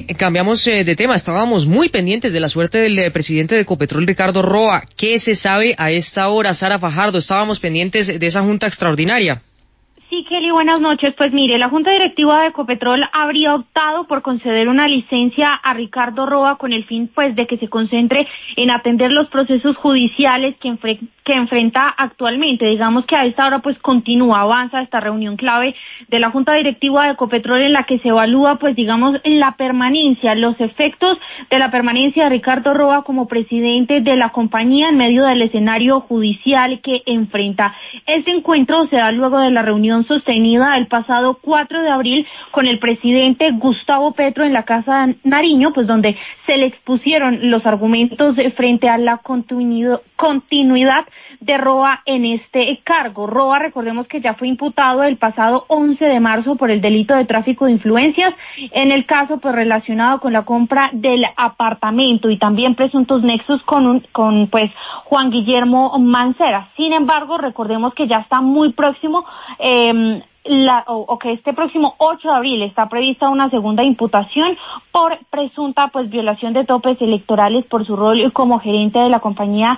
Cambiamos de tema. Estábamos muy pendientes de la suerte del presidente de Ecopetrol, Ricardo Roa. ¿Qué se sabe a esta hora, Sara Fajardo? Estábamos pendientes de esa junta extraordinaria. Sí, Kelly, buenas noches. Pues mire, la Junta Directiva de Ecopetrol habría optado por conceder una licencia a Ricardo Roa con el fin, pues, de que se concentre en atender los procesos judiciales que enfrenta actualmente. Digamos que a esta hora, pues, avanza esta reunión clave de la Junta Directiva de Ecopetrol en la que se evalúa, pues, digamos, la permanencia, los efectos de la permanencia de Ricardo Roa como presidente de la compañía en medio del escenario judicial que enfrenta. Este encuentro se da luego de la reunión sostenida el pasado 4 de abril con el presidente Gustavo Petro en la Casa Nariño, pues donde se le expusieron los argumentos frente a la continuidad de Roa en este cargo. Roa, recordemos que ya fue imputado el pasado 11 de marzo por el delito de tráfico de influencias, en el caso pues relacionado con la compra del apartamento y también presuntos nexos con Juan Guillermo Mancera. Sin embargo, recordemos que ya está muy próximo que este próximo 8 de abril está prevista una segunda imputación por presunta violación de topes electorales por su rol como gerente de la campaña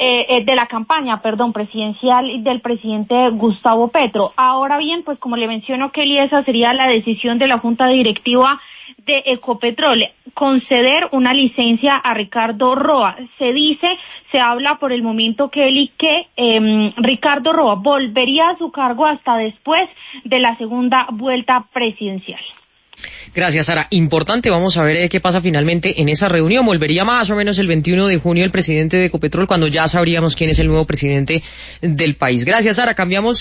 presidencial del presidente Gustavo Petro. Ahora bien, pues como le menciono, Kelly, esa sería la decisión de la Junta Directiva de Ecopetrol, conceder una licencia a Ricardo Roa. Se habla por el momento, Kelly, que Ricardo Roa volvería a su cargo hasta después de la segunda vuelta presidencial. Gracias, Sara. Importante, vamos a ver qué pasa finalmente en esa reunión. Volvería más o menos el 21 de junio el presidente de Ecopetrol, cuando ya sabríamos quién es el nuevo presidente del país. Gracias, Sara. Cambiamos